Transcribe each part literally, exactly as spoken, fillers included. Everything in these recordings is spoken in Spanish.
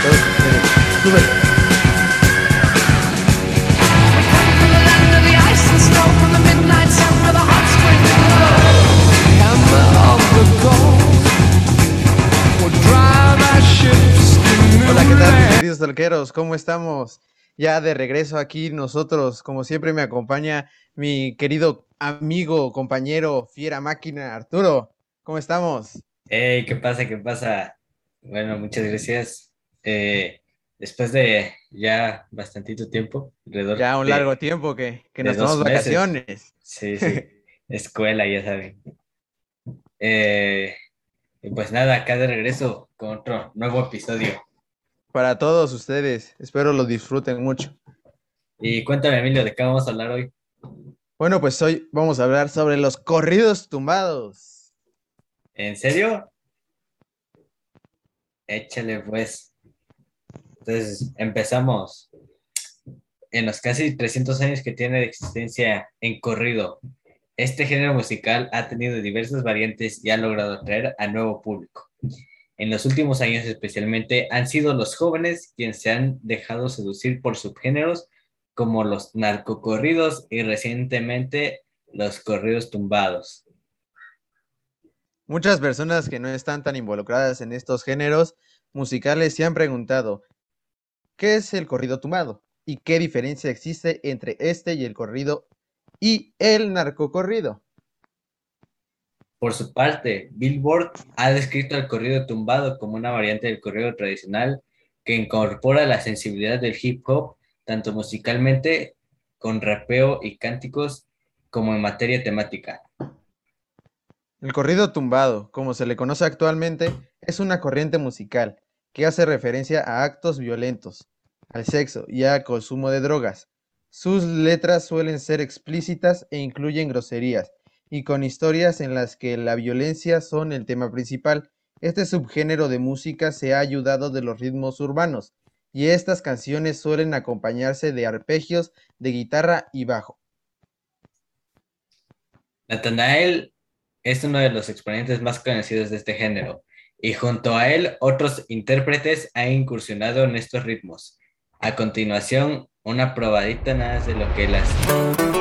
todos ustedes. Súbele. Hola, ¿qué tal, queridos talqueros? ¿Cómo estamos? Ya de regreso aquí nosotros, como siempre me acompaña mi querido amigo, compañero, fiera máquina, Arturo. ¿Cómo estamos? Hey, ¿qué pasa? ¿Qué pasa? Bueno, muchas gracias. Eh, después de ya bastantito tiempo, alrededor Ya un largo de, tiempo que, que de nos tomamos dos meses. vacaciones. Sí, sí, escuela, ya saben. Eh, y pues nada, acá de regreso con otro nuevo episodio. Para todos ustedes, espero lo disfruten mucho. Y cuéntame, Emilio, ¿de qué vamos a hablar hoy? Bueno, pues hoy vamos a hablar sobre los corridos tumbados. ¿En serio? Échale pues. Entonces, empezamos. En los casi trescientos años que tiene de existencia en corrido, este género musical ha tenido diversas variantes y ha logrado atraer a nuevo público. En los últimos años especialmente han sido los jóvenes quienes se han dejado seducir por subgéneros como los narcocorridos y recientemente los corridos tumbados. Muchas personas que no están tan involucradas en estos géneros musicales se han preguntado, ¿qué es el corrido tumbado? ¿Y qué diferencia existe entre este y el corrido y el narcocorrido? Por su parte, Billboard ha descrito al corrido tumbado como una variante del corrido tradicional que incorpora la sensibilidad del hip hop, tanto musicalmente, con rapeo y cánticos, como en materia temática. El corrido tumbado, como se le conoce actualmente, es una corriente musical que hace referencia a actos violentos, al sexo y al consumo de drogas. Sus letras suelen ser explícitas e incluyen groserías, y con historias en las que la violencia son el tema principal. Este subgénero de música se ha ayudado de los ritmos urbanos, y estas canciones suelen acompañarse de arpegios de guitarra y bajo. Nathanael es uno de los exponentes más conocidos de este género, y junto a él otros intérpretes han incursionado en estos ritmos. A continuación, una probadita nada más de lo que él hace.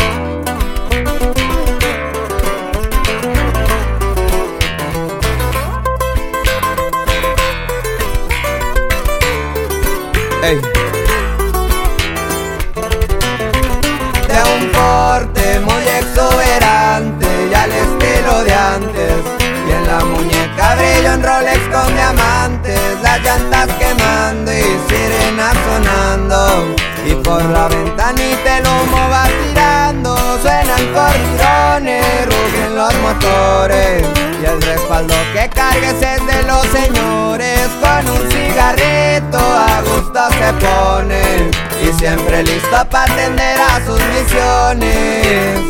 Ey. De un porte muy exuberante y al estilo de antes, y en la muñeca brilla un Rolex con diamantes, las llantas quemando y sirenas sonando, y por la ventanita el humo va tirando, suenan corridones, rugen los motores, y el respaldo que cargues es de los señores, con un cigarrito a gusto se pone, y siempre listo para atender a sus misiones.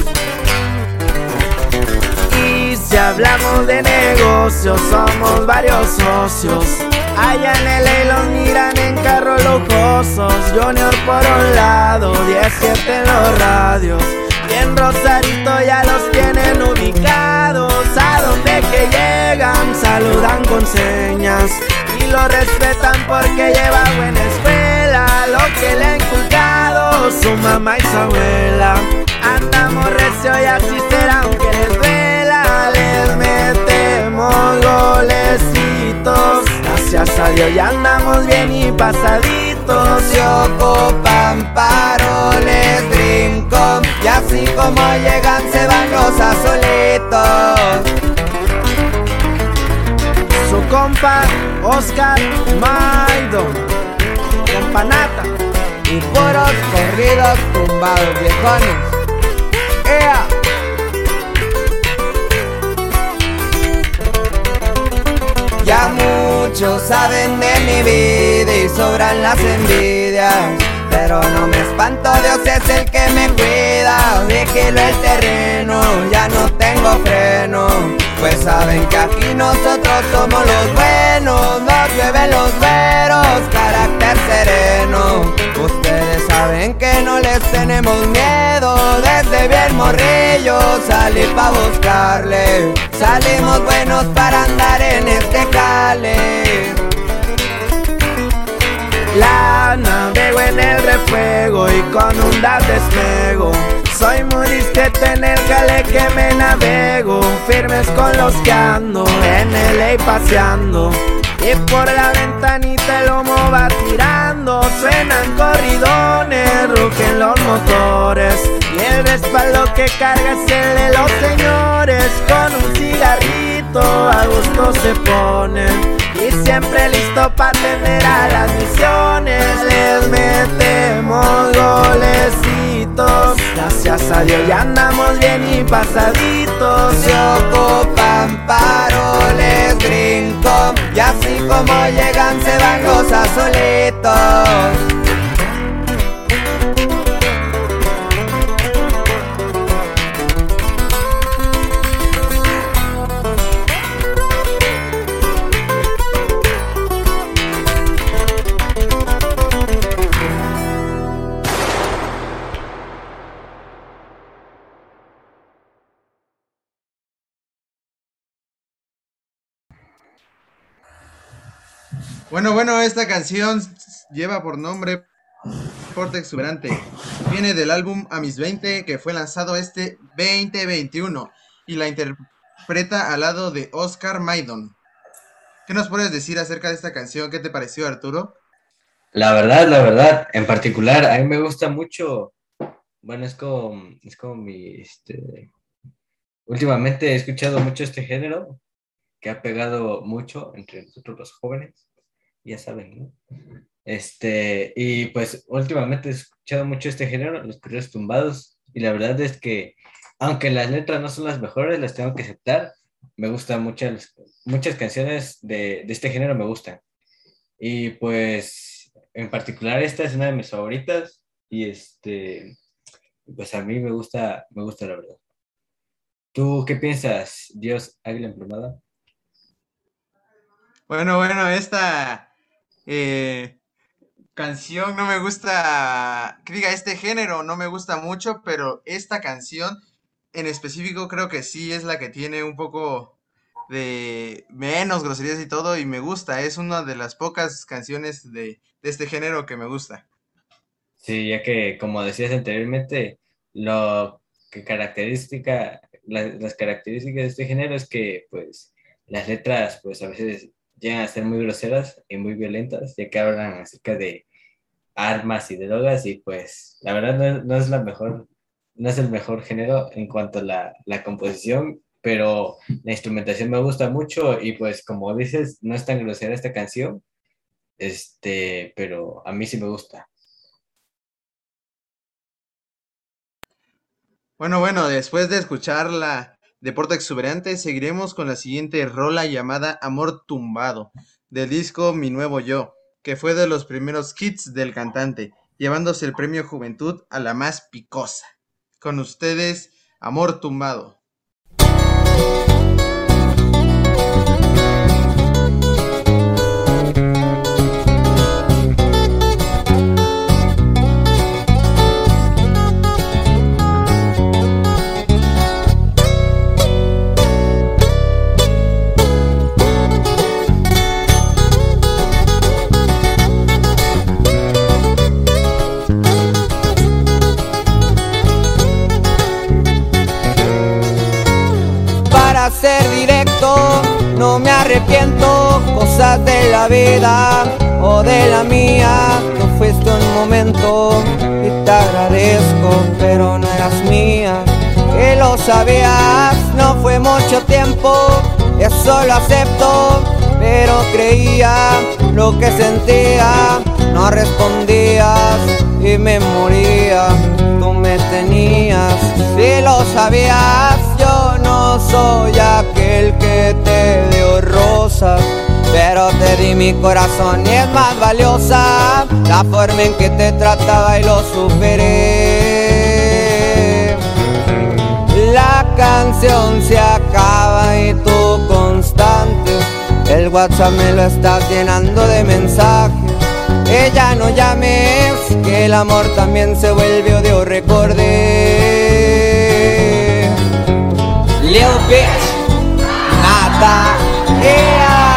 Y si hablamos de negocios, somos varios socios. Allá en L A los miran en carros lujosos. Junior por un lado, diecisiete en los radios. Y en Rosarito ya los tienen ubicados. A donde que llegan, saludan con señas y lo respetan porque lleva buena escuela. Lo que le ha inculcado su mamá y su abuela. Andamos recio y así será aunque les duela. Les metemos golecitos, gracias a Dios ya andamos bien y pasaditos. Se ocupan paroles, brinco, y así como llegan se van los azulitos. Su compa Oscar Maido, compa Nata, y puros corridos tumbados viejones. ¡Ea! Ya muchos saben de mi vida y sobran las envidias, pero no me espanto, Dios es el que me cuida. Vigilo el terreno, ya no tengo freno, pues saben que aquí nosotros somos los buenos. Nos llueven los güeros, carácter sereno. Ustedes saben que no les tenemos miedo, desde bien morrillos salí pa' buscarle. Salimos buenos para andar en este jale. fuego y con un dab despego. Soy muy discreto en el jale que me navego, firmes con los que ando, en L A paseando. Y por la ventanita el humo va tirando, suenan corridones, rugen los motores. Y el respaldo que carga es el de los señores, con un cigarrito a gusto se ponen. Y siempre listo para atender a las misiones, les metemos golecitos. Gracias a Dios ya andamos bien y pasaditos. Se ocupan paroles gringos, y así como llegan se van los azulitos. Bueno, bueno, esta canción lleva por nombre Porte Exuberante. Viene del álbum A Mis veinte, que fue lanzado este veinte veintiuno, y la interpreta al lado de Oscar Maidon. ¿Qué nos puedes decir acerca de esta canción? ¿Qué te pareció, Arturo? La verdad, la verdad, en particular, a mí me gusta mucho. Bueno, es como, es como mi, este... Últimamente he escuchado mucho este género, que ha pegado mucho entre nosotros los jóvenes, ya saben, ¿no? Este, y pues últimamente he escuchado mucho este género, los corridos tumbados, y la verdad es que, aunque las letras no son las mejores, las tengo que aceptar. Me gustan muchas, muchas canciones de, de este género, me gustan. Y pues, en particular, esta es una de mis favoritas, y este, pues a mí me gusta, me gusta la verdad. ¿Tú qué piensas, Dios Águila Emplumada? Bueno, bueno, esta eh, canción no me gusta, que diga, este género no me gusta mucho, pero esta canción en específico creo que sí es la que tiene un poco de menos groserías y todo, y me gusta, es una de las pocas canciones de, de este género que me gusta. Sí, ya que, como decías anteriormente, lo que característica, la- las características de este género es que, pues, las letras, pues, a veces llegan a ser muy groseras y muy violentas, ya que hablan acerca de armas y drogas, y pues, la verdad no, es- no es la mejor, no es el mejor género en cuanto a la, la composición, pero la instrumentación me gusta mucho, y pues, como dices, no es tan grosera esta canción, este, pero a mí sí me gusta. Bueno, bueno, después de escuchar la Deporte Exuberante, seguiremos con la siguiente rola llamada Amor Tumbado, del disco Mi Nuevo Yo, que fue de los primeros hits del cantante, llevándose el premio Juventud a la más picosa. Con ustedes, Amor Tumbado. Para ser directo, no me arrepiento, cosas de la vida o de la mía. Tú fuiste un momento y te agradezco, pero no eras mía. Que lo sabías, no fue mucho tiempo, eso lo acepto, pero creía lo que sentía, no respondías y me moría. Tú me tenías, si lo sabías, yo no soy aquel que te dio rosas, pero te di mi corazón y es más valiosa la forma en que te trataba y lo superé. La canción se acaba y tú constante, el WhatsApp me lo estás llenando de mensajes. Ella no llames, que el amor también se vuelve odio, recordé. Lil bitch, nada, yeah.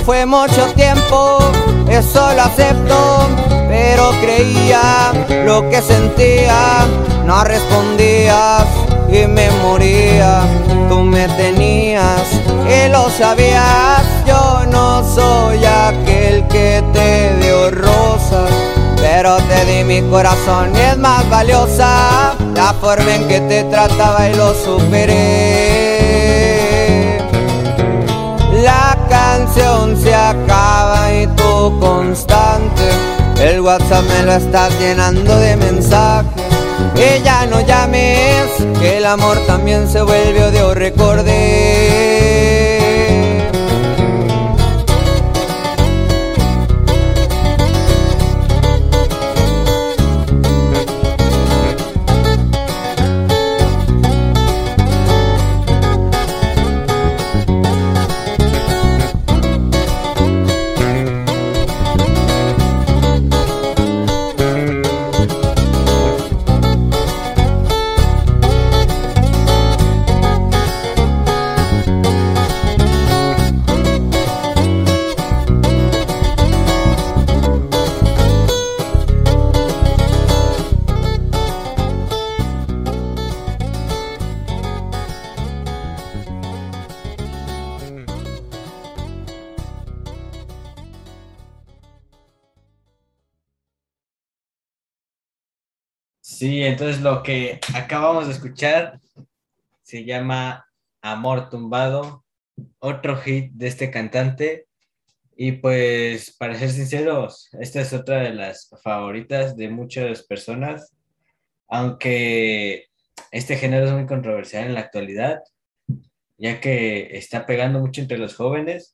fue mucho tiempo, eso lo acepto, pero creía lo que sentía, no respondías y me moría. Tú me tenías y lo sabías, yo no soy aquel que te dio rosas, pero te di mi corazón y es más valiosa la forma en que te trataba y lo superé. La canción se acaba y tú constante, el WhatsApp me lo estás llenando de mensajes. Y ya no llames, que el amor también se vuelve odio, recordé. Sí, entonces lo que acabamos de escuchar se llama Amor Tumbado, otro hit de este cantante. Y pues, para ser sinceros, esta es otra de las favoritas de muchas personas, aunque este género es muy controversial en la actualidad, ya que está pegando mucho entre los jóvenes,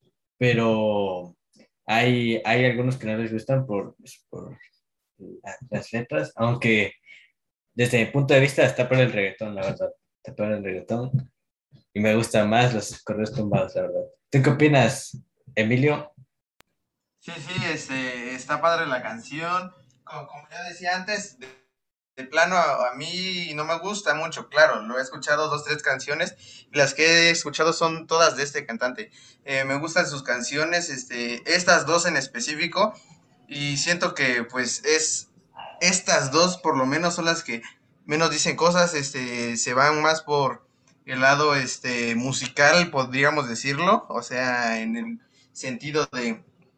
pero hay, hay algunos que no les gustan por, pues, por la- las letras, aunque desde mi punto de vista está por el reggaetón, la verdad, está por el reggaetón, y me gustan más los correos tumbados, la verdad. ¿Tú qué opinas, Emilio? Sí, sí, este, está padre la canción. Como, como ya decía antes, de, de plano a, a mí no me gusta mucho, claro. Lo he escuchado dos, tres canciones. Y las que he escuchado son todas de este cantante. Eh, me gustan sus canciones, este, estas dos en específico. Y siento que, pues, es estas dos por lo menos son las que menos dicen cosas. Este, se van más por el lado, este, musical, podríamos decirlo. O sea, en el sentido de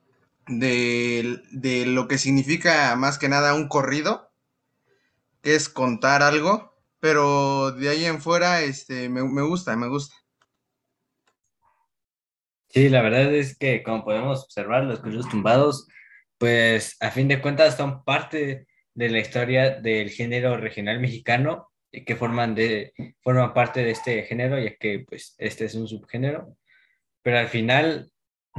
de, de lo que significa más que nada un corrido, que es contar algo, pero de ahí en fuera este, me, me gusta, me gusta. Sí, la verdad es que como podemos observar, los corridos tumbados, pues a fin de cuentas son parte de la historia del género regional mexicano y que forman, de, forman parte de este género, ya que pues este es un subgénero, pero al final,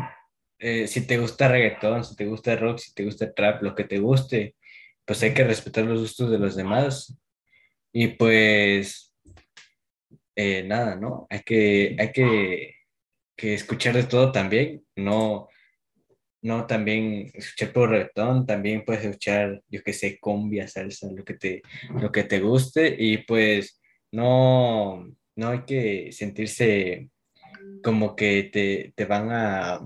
eh, si te gusta reggaetón, si te gusta rock, si te gusta trap, lo que te guste, pues hay que respetar los gustos de los demás y pues eh, nada, ¿no? Hay que, hay que, que escuchar de todo también, no no, también escuchar por reggaetón, también puedes escuchar, yo qué sé, cumbia, salsa, lo que te, lo que te guste y pues no, no hay que sentirse como que te, te van a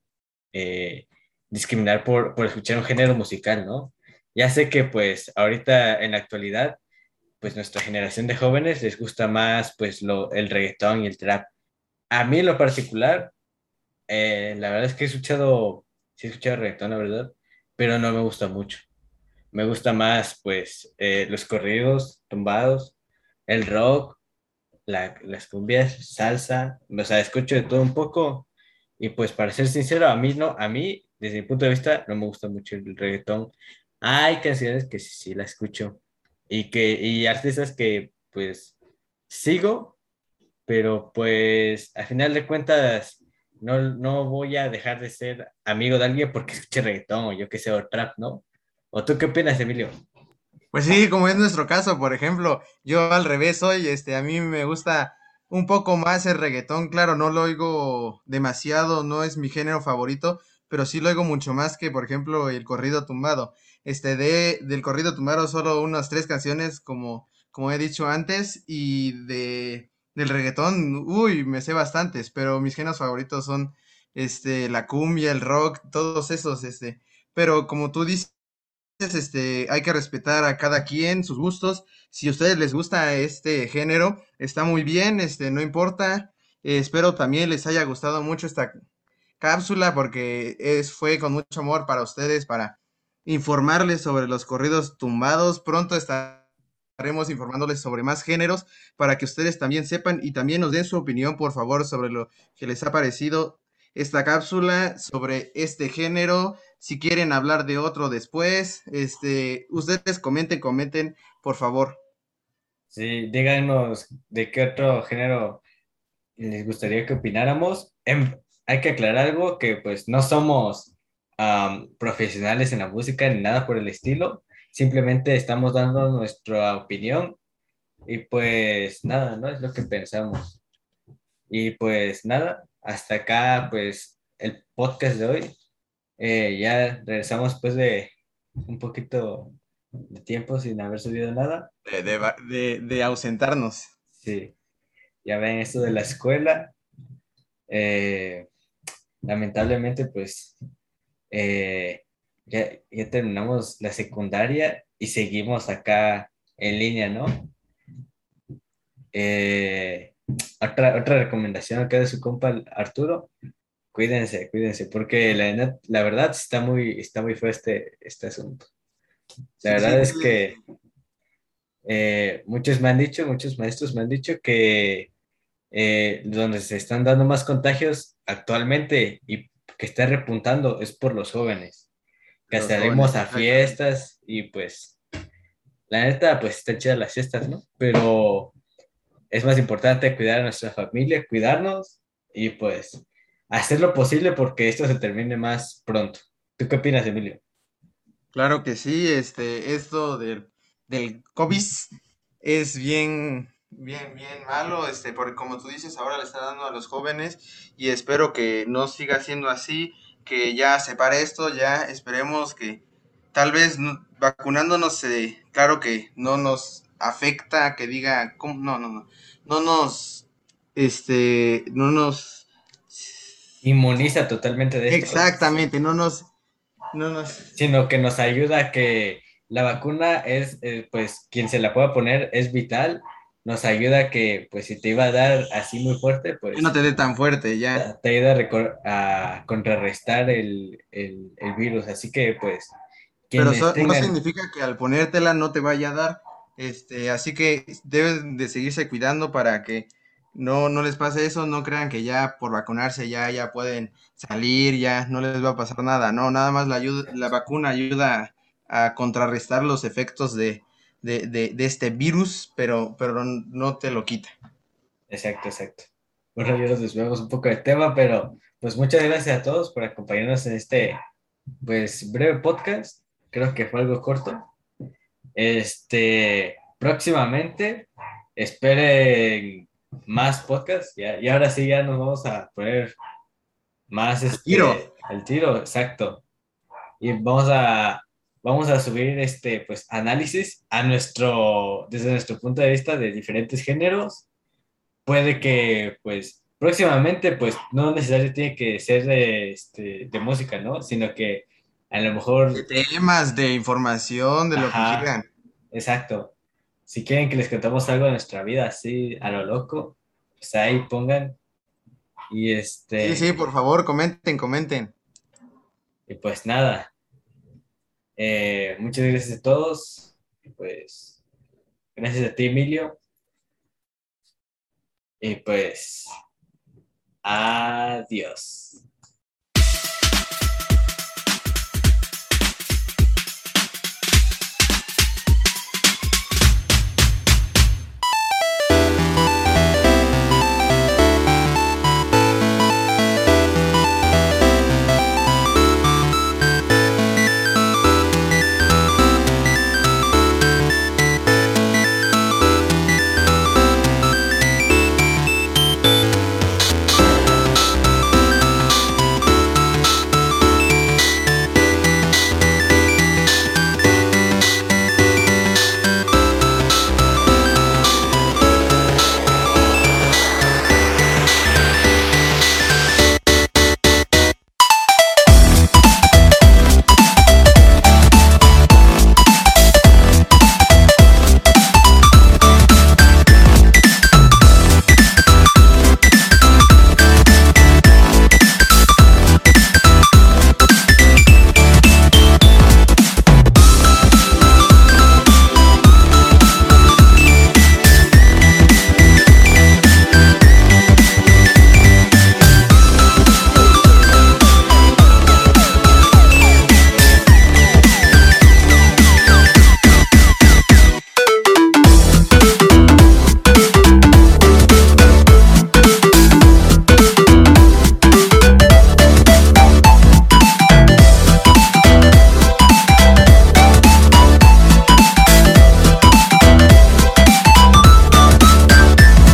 eh, discriminar por, por escuchar un género musical, ¿no? Ya sé que pues ahorita en la actualidad, pues nuestra generación de jóvenes les gusta más pues lo, el reggaetón y el trap. A mí en lo particular, eh, la verdad es que he escuchado, sí he escuchado reggaetón, la verdad, pero no me gusta mucho. Me gusta más, pues, eh, los corridos tumbados, el rock, la- las cumbias, salsa, o sea, escucho de todo un poco. Y pues, para ser sincero, a mí no, a mí, desde mi punto de vista, no me gusta mucho el reggaetón. Hay canciones que sí, sí la escucho y que, y artistas que, pues, sigo, pero pues al final de cuentas no, no voy a dejar de ser amigo de alguien porque escuche reggaetón o yo que sé, o trap, ¿no? ¿O tú qué opinas, Emilio? Pues sí, como es nuestro caso, por ejemplo, yo al revés soy, este, a mí me gusta un poco más el reggaetón, claro, no lo oigo demasiado, no es mi género favorito, pero sí lo oigo mucho más que, por ejemplo, el corrido tumbado. Este, de, del corrido tumbado solo unas tres canciones, como, como he dicho antes, y de, del reggaetón, uy, me sé bastantes, pero mis géneros favoritos son, este, la cumbia, el rock, todos esos, este, pero como tú dices, este, hay que respetar a cada quien, sus gustos. Si a ustedes les gusta este género, está muy bien, este, no importa. Eh, espero también les haya gustado mucho esta cápsula porque es, fue con mucho amor para ustedes, para informarles sobre los corridos tumbados. Pronto estaremos informándoles sobre más géneros para que ustedes también sepan y también nos den su opinión, por favor, sobre lo que les ha parecido esta cápsula, sobre este género. Si quieren hablar de otro después, este, ustedes comenten, comenten, por favor. Sí, díganos de qué otro género les gustaría que opináramos. Em, hay que aclarar algo, que pues no somos am, profesionales en la música ni nada por el estilo. Simplemente estamos dando nuestra opinión y pues nada, ¿no? Es lo que pensamos. Y pues nada, hasta acá pues el podcast de hoy. Eh, ya regresamos después de un poquito de tiempo sin haber subido nada. De, de, va- de- de ausentarnos. Sí, ya ven esto de la escuela. Eh, lamentablemente pues eh, ya, ya terminamos la secundaria y seguimos acá en línea, ¿no? Eh, otra, otra recomendación acá de su compa Arturo, cuídense, cuídense, porque la, net- la verdad está muy, está muy feo este, este asunto. La Sí, sí, verdad es cuídense. que eh, muchos me han dicho, muchos maestros me han dicho que eh, donde se están dando más contagios actualmente y que está repuntando es por los jóvenes, que Los salimos jóvenes, a exactamente. fiestas y pues la neta pues están chidas las fiestas, ¿no? Pero es más importante cuidar a nuestra familia, cuidarnos y pues hacer lo posible porque esto se termine más pronto. ¿Tú qué opinas, Emilio? Claro que sí, este, esto del, del COVID es bien, bien, bien malo, este, porque como tú dices, ahora le está dando a los jóvenes y espero que no siga siendo así, que ya se pare esto, ya esperemos que tal vez no- vacunándonos, eh, claro que no nos afecta, que diga, ¿cómo? No, no, no, no nos, este, no nos, Inmuniza totalmente de esto, exactamente, no nos, no nos, sino que nos ayuda a que la vacuna es, eh, pues, quien se la pueda poner es vital, nos ayuda a que, pues, si te iba a dar así muy fuerte, que no pues, te dé tan fuerte, te, ya. te ayuda a, recor- a contrarrestar el, el, el virus. Así que, pues, Pero quienes so- no tengan, significa que al ponértela no te vaya a dar. Este, así que deben de seguirse cuidando para que no, no les pase eso, no crean que ya por vacunarse ya, ya pueden salir, ya no les va a pasar nada. No, nada más la ayuda, la vacuna ayuda a contrarrestar los efectos de, de, de, de este virus, pero, pero no te lo quita. exacto, exacto. Bueno, ya nos desviamos un poco del tema, pero, pues, muchas gracias a todos por acompañarnos en este, pues, breve podcast. Creo que fue algo corto. Este, próximamente, esperen más podcasts. Ya, y ahora sí, ya nos vamos a poner más Al tiro. este, al tiro, exacto. Y vamos a, vamos a subir este, pues, análisis a nuestro, desde nuestro punto de vista de diferentes géneros. Puede que, pues, próximamente, pues, no necesariamente tiene que ser de, este, de música, ¿no? Sino que a lo De mejor, temas, de información, de lo que ajá, quieran. exacto. Si quieren que les contamos algo de nuestra vida así a lo loco, pues ahí pongan. Y Sí, este, sí, por favor, comenten, comenten. y pues nada, eh, muchas gracias a todos. Y pues gracias a ti, Emilio. Y pues adiós.